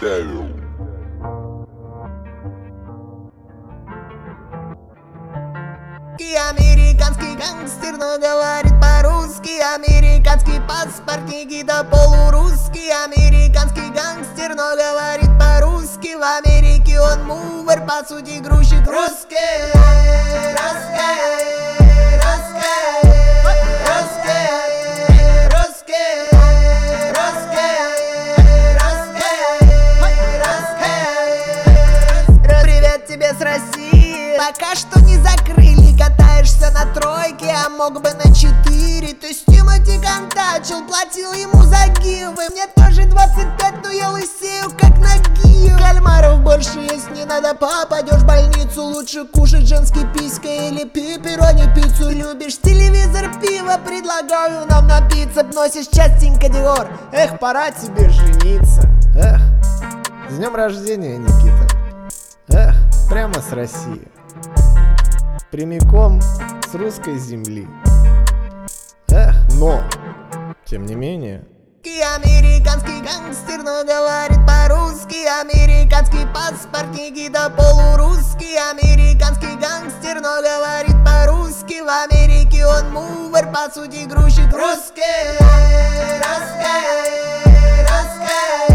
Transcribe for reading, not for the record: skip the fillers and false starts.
Devil. Американский гангстер, но говорит по-русски. Американский паспорт, Никита полурусский. Американский гангстер, но говорит по-русски. В Америке он мувер, по сути грузчик русский. Привет тебе с России. Пока что не закрыли, катаешься на тройке, а мог бы на 4. Ты с Тимати контачил, платил ему за гивы. Мне тоже 25, но я лысею как ноги. Кальмаров больше есть не надо, попадешь в больницу. Лучше кушать женский писька или пепперони пиццу. Любишь телевизор, пиво, предлагаю нам напиться. Носишь частенько Диор, эх, пора тебе жениться. Эх, с днем рождения, Никита. Эх, прямо с России. Прямиком с русской земли. Эх, но, тем не менее. Американский гангстер, но говорит по-русски. Американский паспорт, Никита полурусский. Американский гангстер, но говорит по-русски. В Америке он мувер, по сути грузчик русский.